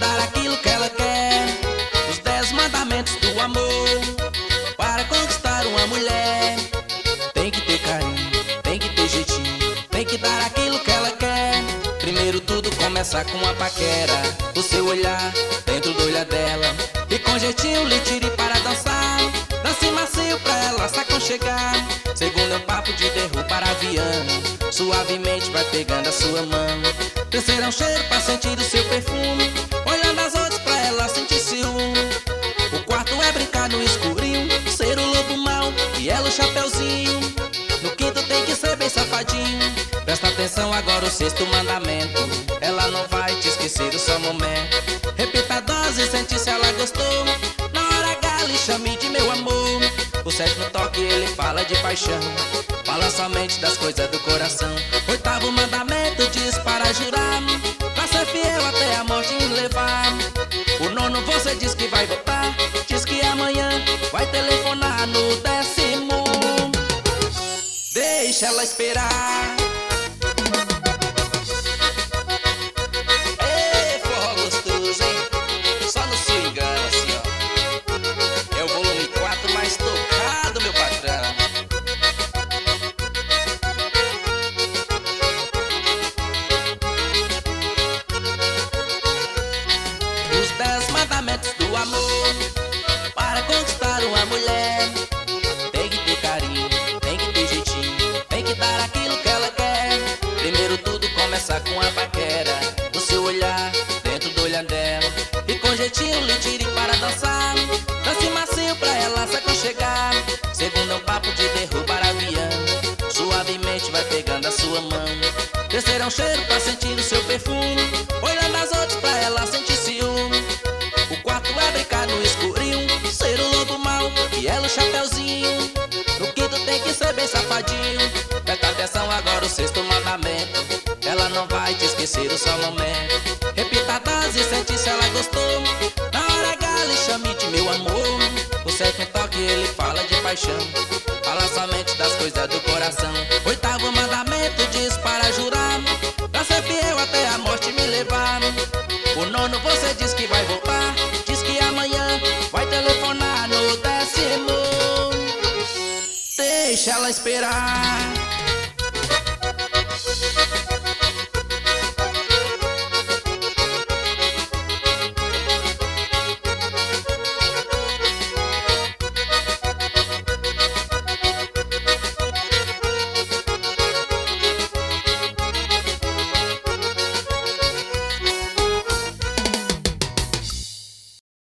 dar aquilo que ela quer. Os 10 mandamentos do amor. Para conquistar uma mulher, tem que ter carinho, tem que ter jeitinho, tem que dar aquilo que ela quer. Primeiro tudo começa com a paquera, o seu olhar dentro do olhar dela. E com jeitinho lhe tire para dançar, dance macio pra ela se aconchegar. Segundo é um papo de derrubar avião, suavemente vai pegando a sua mão. Terceiro é um cheiro pra sentir o seu perfume, olhando as outras pra ela sentir ciúme. O quarto é brincar no escurinho, ser o lobo mau e ela o chapeuzinho. No quinto tem que ser bem safadinho. Presta atenção agora o sexto mandamento, ela não vai te esquecer o seu momento. Repita a dose e sente se ela gostou. Na hora H lhe chame de meu amor. O sétimo toque ele fala de paixão, fala somente das coisas do coração. Oitavo mandamento diz para jurar, pra ser fiel até a morte me levar. O nono você diz que vai voltar, diz que amanhã vai telefonar. No 10º, deixa ela esperar. Ei, forró gostoso, hein? Só no swingando assim, ó. É o volume 4 mais tocado, meu patrão. Os 10 mandamentos do amor. Para conquistar uma mulher, tem que ter carinho, tem que ter jeitinho, tem que dar aquilo que ela quer. Primeiro tudo começa com a paquera, o seu olhar dentro do olhar dela. E com jeitinho lhe tire para dançar, dance macio pra ela se aconchegar. Segundo é um papo de derrubar avião, suavemente vai pegando a sua mão. Terceiro é um cheiro pra sentir o seu perfume, olhando as outras pra ela sentir ciúme. O quarto é brincar no escurinho, ser o lobo mau e ela o chapeuzinho. No quinto tem que ser bem safadinho. Presta atenção agora o sexto mandamento, ela não vai te esquecer o seu momento. Repita a dose e sente se ela gostou. Na hora H lhe chame de meu amor. O sétimo toque ele fala de paixão, fala somente das coisas do coração. Oitavo mandamento diz para jurar, pra ser fiel até a morte me levar. O nono você diz que vai voltar, diz que amanhã vai telefonar. No 10º, deixa ela esperar.